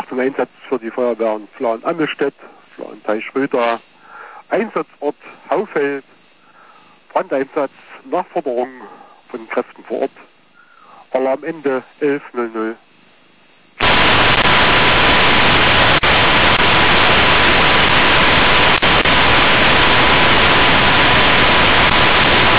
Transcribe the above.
Achtung-Einsatz für die Feuerwehren Flahen-Ammelstedt, Flahen-Teichröder, Einsatzort Haufeld, Brandeinsatz, Nachforderung von Kräften vor Ort, Alarmende 11:00.